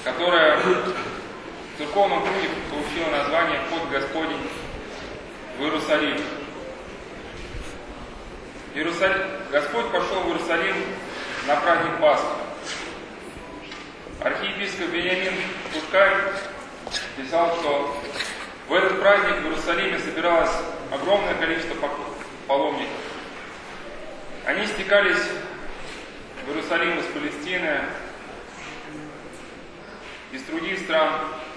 которая в церковном круге получила название «Вход Господень в Иерусалим». Господь пошел в Иерусалим на праздник Пасхи. Архиепископ Вениамин Пускай писал, что в этот праздник в Иерусалиме собиралось огромное количество паломников. Они стекались в Иерусалим из Палестины, из других стран.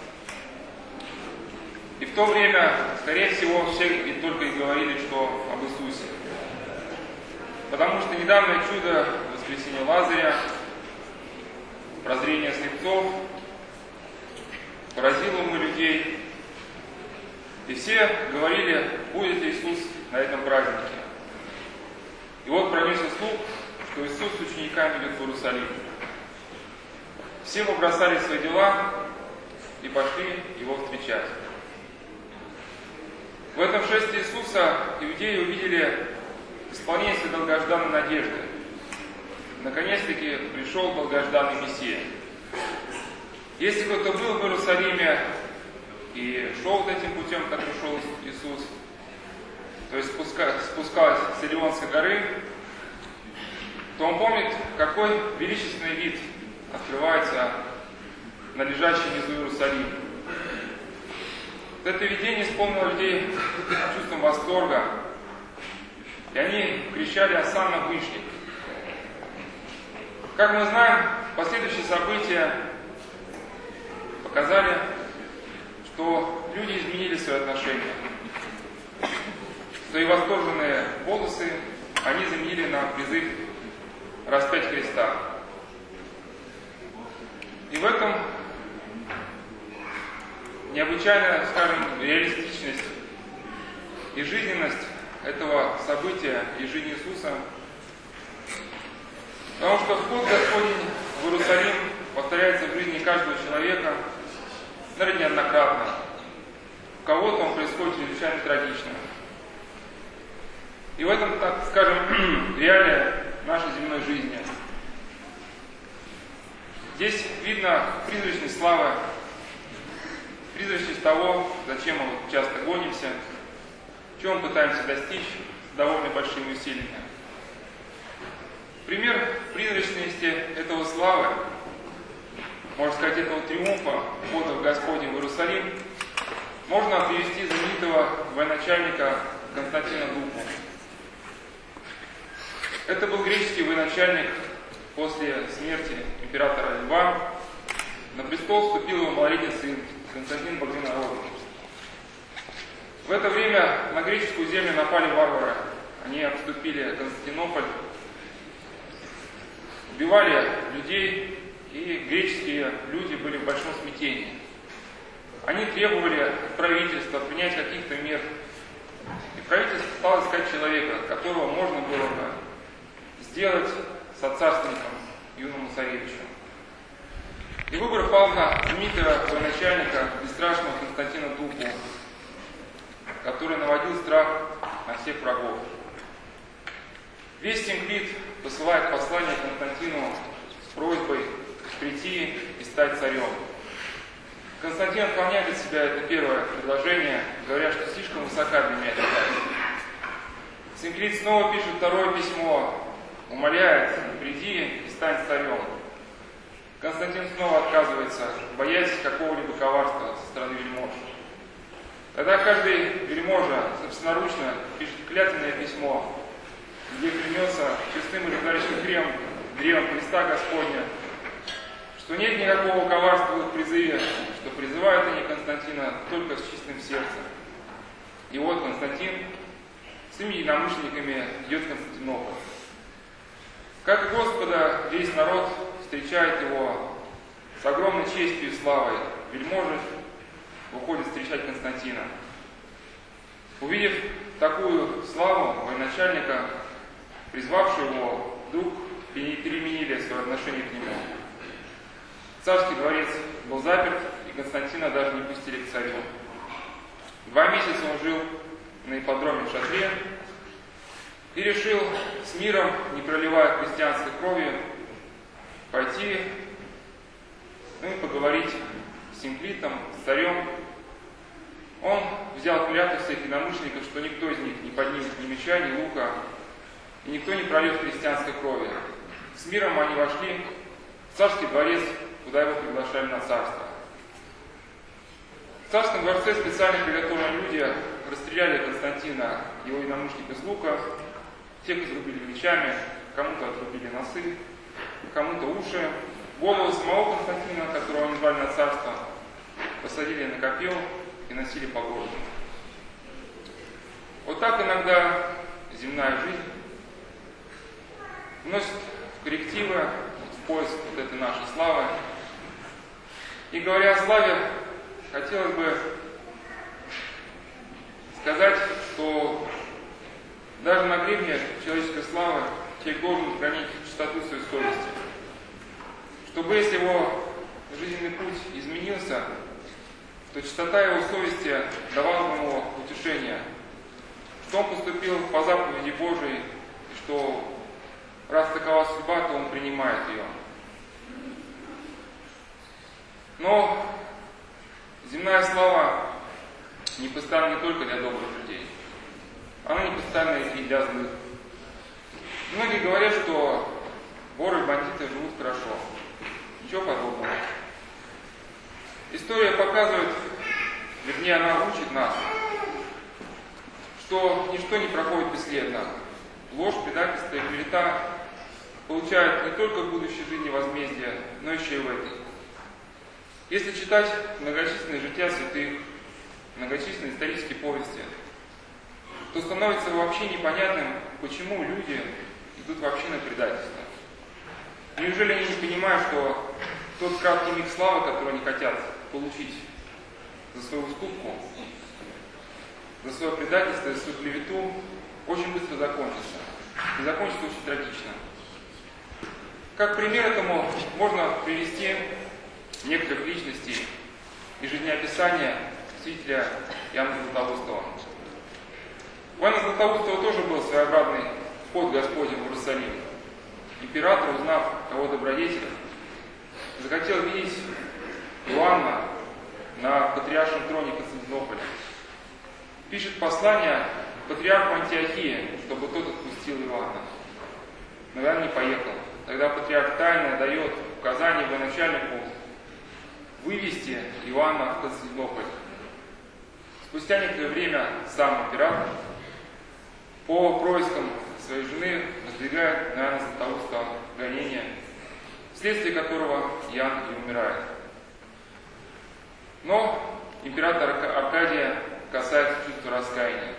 И в то время, скорее всего, все только и говорили, что об Иисусе. Потому что недавнее чудо воскресения Лазаря, прозрение слепцов, поразило умы людей. И все говорили, будет ли Иисус на этом празднике. И вот пронесся слух, что Иисус с учениками идет в Иерусалим. Все побросали свои дела и пошли Его встречать. В этом шествии Иисуса иудеи увидели исполнение своей долгожданной надежды. Наконец-таки пришел долгожданный Мессия. Если кто-то был в Иерусалиме и шел вот этим путем, который шел Иисус, то есть спускаясь с Илионской горы, то он помнит, какой величественный вид открывается на лежащем внизу Иерусалим. Это видение исполнило людей чувством восторга, и они кричали «Осанна Вышних». Как мы знаем, последующие события показали, что люди изменили свои отношения. Свои восторженные волосы они заменили на призыв распять Христа. И в этом необычайная, скажем, реалистичность и жизненность этого события и жизни Иисуса. Потому что вход Господень в Иерусалим повторяется в жизни каждого человека, наверное, неоднократно. У кого-то он происходит чрезвычайно трагично. И в этом, так скажем, реалия нашей земной жизни. Здесь видно призрачность славы, призрачность того, зачем мы часто гонимся, чего мы пытаемся достичь с довольно большими усилиями. Пример призрачности этого славы, можно сказать, этого триумфа входа в Господень в Иерусалим, можно привести знаменитого военачальника Константина Духу. Это был греческий военачальник после смерти императора Льва. На престол вступил его малолетний сын Константин Багрянародный. В это время на греческую землю напали варвары. Они обступили Константинополь, убивали людей, и греческие люди были в большом смятении. Они требовали от правительства принять каких-то мер. И правительство стало искать человека, которого можно было бы сделать соцарственником юному царевичу. И выбор пал на знаменитого военачальника, бесстрашного Константина Духу, который наводил страх на всех врагов. Весь Тимклит посылает послание Константину с просьбой прийти и стать царем. Константин отклоняет от себя это первое предложение, говоря, что слишком высока для меня эта власть. Тимклит снова пишет второе письмо, умоляет: приди и стань царем. Константин снова отказывается, боясь какого-либо коварства со стороны вельмож. Тогда каждый вельможа собственноручно пишет клятвенное письмо, где клянется честным и рыцарским древом Христа Господня, что нет никакого коварства в их призыве, что призывают они Константина только с чистым сердцем. И вот Константин с своими единомышленниками идет в Константинополь. Как и Господа, весь народ встречает его с огромной честью и славой. Вельможи выходят встречать Константина. Увидев такую славу военачальника, призвавшую его, вдруг переменили свое отношение к нему. Царский дворец был заперт, и Константина даже не пустили к царю. 2 месяца он жил на ипподроме в шатре и решил с миром, не проливая христианской крови, пойти и поговорить бандитом, с царем. Он взял клятву своих единомышленников, что никто из них не поднимет ни меча, ни лука, и никто не прольет христианской крови. С миром они вошли в царский дворец, куда его приглашали на царство. В царском дворце специально приготовленные люди расстреляли Константина, его единомышленника из лука, тех изрубили мечами, кому-то отрубили носы, кому-то уши. Голову самого Константина, которого они звали на царство, посадили на копье и носили по городу. Вот так иногда земная жизнь вносит коррективы в поиск вот этой нашей славы. И говоря о славе, хотелось бы сказать, что даже на гребне человеческой славы человек должен хранить чистоту своей совести. Чтобы если его жизненный путь изменился, то чистота его совести давала ему утешение, что он поступил по заповеди Божией, и что раз такова судьба, то он принимает ее. Но земная слава не постоянна не только для добрых людей, она не постоянна и для злых. Многие говорят, что воры и бандиты живут хорошо. Ничего подобного. История показывает, вернее, она учит нас, что ничто не проходит бесследно. Ложь, предательство и клевета получают не только в будущей жизни возмездие, но еще и в этой. Если читать многочисленные жития святых, многочисленные исторические повести, то становится вообще непонятным, почему люди идут вообще на предательство. Неужели они не понимают, что тот краткий миг славы, который они хотят получить за свою уступку, за свое предательство, за свою клевету, очень быстро закончится. И закончится очень трагично. Как пример этому можно привести некоторых личностей из жизнеописания святителя Иоанна Златоустова. У Иоанна Златоустова тоже был своеобразный вход Господень в Иерусалим. Император, узнав о его добродетелях, захотел видеть Иоанна на патриаршем троне Константинополя. Пишет послание патриарху Антиохии, чтобы тот отпустил Иоанна. Но Иоанн не поехал. Тогда патриарх тайно дает указание военачальнику вывести Иоанна в Константинополь. Спустя некоторое время сам император по проискам своей жены воздвигает на Иоанна Златоуста гонение, вследствие которого Иоанн и умирает. Но император Аркадия касается чувства раскаяния.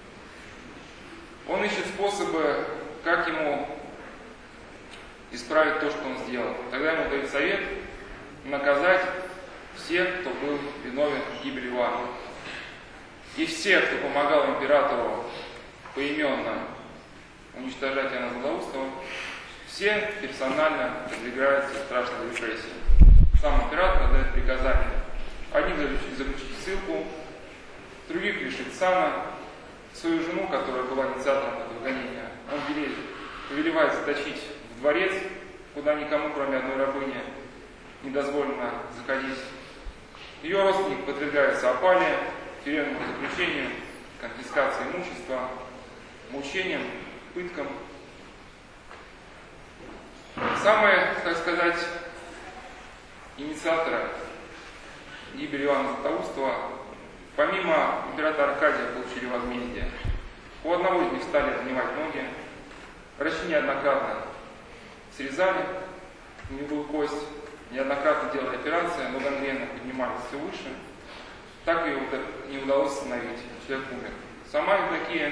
Он ищет способы, как ему исправить то, что он сделал. Тогда ему дают совет наказать всех, кто был виновен в гибели Иоанна. И все, кто помогал императору поименно уничтожать Иоанна Златоустова, все персонально подвергаются страшной репрессии. Сам император отдает приказание одних заключить в ссылку, других лишить сана, свою жену, которая была инициатором этого гонения, он повелевает заточить в дворец, куда никому, кроме одной рабыни, не дозволено заходить. Ее родственник подвергается опале, тюремному заключению, конфискации имущества, мучениям, пыткам. Самые, так сказать, инициаторы гибели Иоанна Златоустова, помимо императора Аркадия, получили возмездие. У одного из них стали отнимать ноги, врачи неоднократно срезали гнилую кость, неоднократно делали операции, но гангрена поднимались все выше. Так ее не удалось остановить. Человек умер. Сама Евдокия,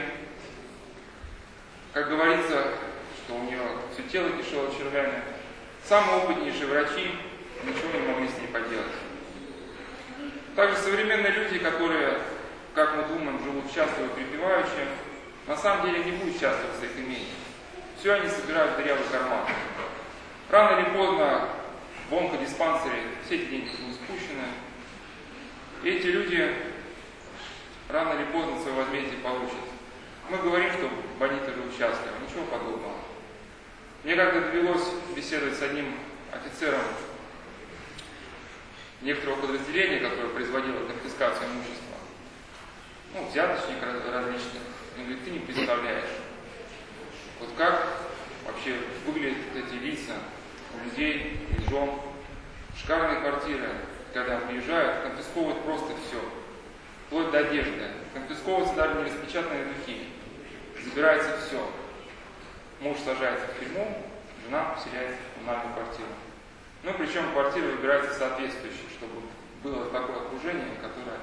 как говорится, что у нее все тело кишело червями, самые опытнейшие врачи ничего не могли с ней поделать. Также современные люди, которые, как мы думаем, живут счастливо и припеваючи, на самом деле не будут счастливы с их имением. Все они собирают в дырявый карман. Рано или поздно в онкодиспансере все эти деньги будут спущены. И эти люди рано или поздно свое возмездие получат. Мы говорим, что бандиты живут счастливо. Ничего подобного. Мне как-то довелось беседовать с одним офицером некоторого подразделения, которое производило конфискацию имущества, взяточник различных, он говорит, ты не представляешь, вот как вообще выглядят эти лица у людей, у жен, шикарные квартиры, когда приезжают, конфисковывают просто все, вплоть до одежды, конфисковываются даже не распечатанные духи, забирается все. Муж сажается в тюрьму, жена вселяется в коммунальную квартиру. Причем квартира выбирается соответствующей, чтобы было такое окружение, которое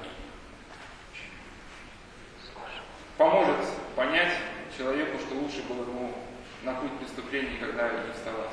поможет понять человеку, что лучше было ему на путь преступления никогда не вставать.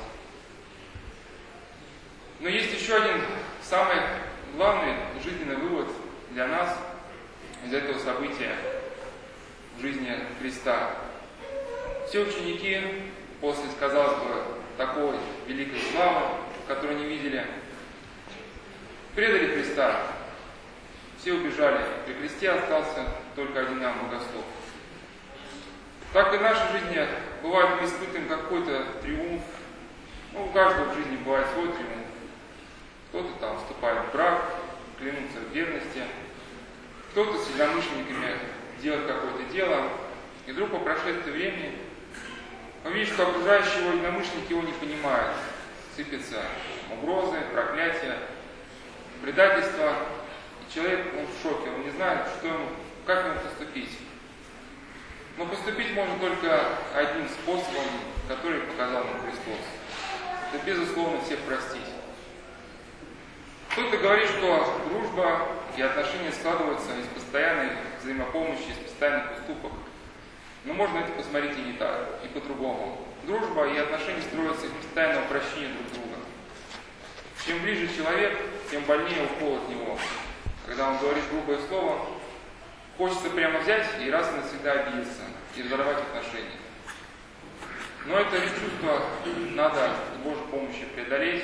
Но есть еще один самый главный жизненный вывод для нас из этого события в жизни Христа. Все ученики после, казалось бы, такой великой славы, которую они видели, предали Христа. Все убежали. При кресте остался только один Иоанн Богослов. Так и в нашей жизни бывает, мы испытываем какой-то триумф. У каждого в жизни бывает свой триумф. Кто-то там вступает в брак, клянутся в верности. Кто-то с единомышленниками делает какое-то дело. И вдруг по прошествии времени он видит, что окружающие его единомышленники его не понимают. Сыпятся угрозы, проклятия, предательство. И человек, он в шоке, он не знает, как ему поступить. Но поступить можно только одним способом, который показал нам Христос. Это, безусловно, всех простить. Кто-то говорит, что дружба и отношения складываются из постоянной взаимопомощи, из постоянных уступок. Но можно это посмотреть и не так, и по-другому. Дружба и отношения строятся из постоянного прощения друг друга. Чем ближе человек, тем больнее укол от него. Когда он говорит грубое слово, хочется прямо взять и раз и навсегда обидеться и разорвать отношения. Но это чувство надо с Божьей помощью преодолеть.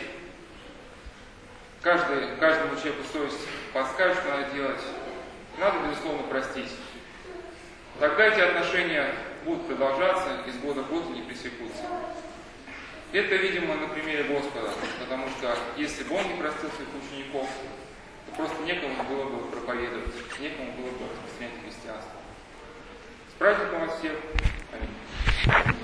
Каждому человеку совесть подскажет, что надо делать. Надо, безусловно, простить. Тогда эти отношения будут продолжаться, из года в год не пресекутся. Это, видимо, на примере Господа, потому что если бы Он не простил своих учеников, то просто некому было бы проповедовать, некому было бы распространять христианство. С праздником вас всех! Аминь.